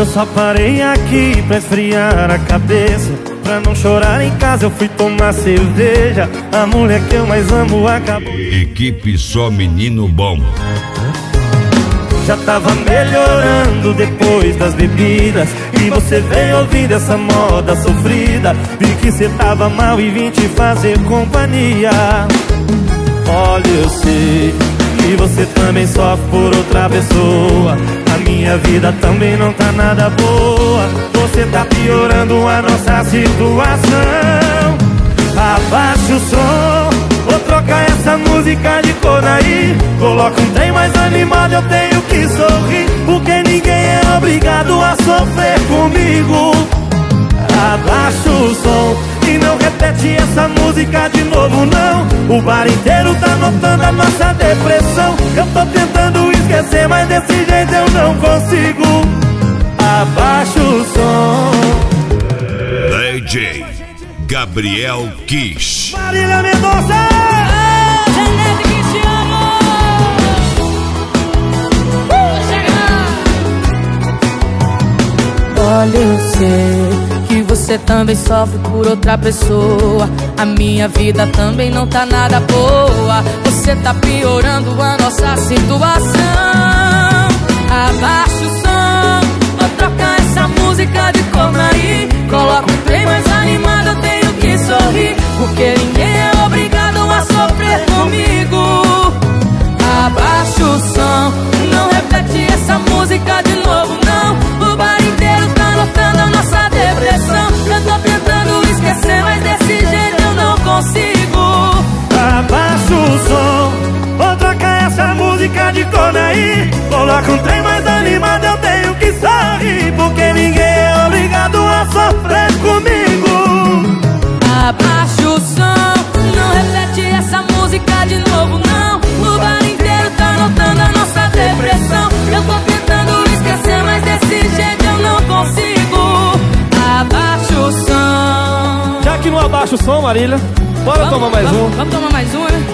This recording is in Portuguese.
Eu só parei aqui pra esfriar a cabeça. Pra não chorar em casa eu fui tomar cerveja. A mulher que eu mais amo acabou. Equipe Só Menino Bom. Já tava melhorando depois das bebidas e você veio ouvindo essa moda sofrida. Vi que cê tava mal e vim te fazer companhia. Olha, eu sei que você também sofre por outra pessoa. A minha vida também não tá nada boa. Você tá piorando a nossa situação. Abaixa o som, vou trocar essa música de cor aí. Coloca um trem mais animado, eu tenho que sorrir, porque ninguém é obrigado a sofrer comigo. Abaixa o som e não repete essa música de novo não. O bar inteiro tá notando a nossa depressão. Eu tô tentando esquecer, mas desse jeito eu não consigo. Abaixa o som. DJ Gabriel Kiss. Marília Mendonça! Janete Cristiano! Olha, eu sei que você também sofre por outra pessoa. A minha vida também não tá nada boa. Você tá piorando a nossa situação. Abaixa o som, vou trocar essa música de coma aí. Coloca um trem mais animado, eu tenho que sorrir, porque ninguém é obrigado a sofrer comigo. Abaixa o som, não repete essa música de novo não. O bar inteiro tá notando a nossa depressão. Eu tô tentando esquecer, mas desse jeito eu não consigo. Abaixa o som, vou trocar essa música de cor aí. Coloca um trem mais animado, eu tenho que sorrir, porque ninguém é obrigado a sofrer comigo. Abaixa o som, não repete essa música de novo não. O bar inteiro tá notando a nossa depressão. Eu tô tentando esquecer, mas desse jeito eu não consigo. Abaixa o som. Já que não abaixa o som, Marília, bora tomar mais um. Vamos tomar mais um, né?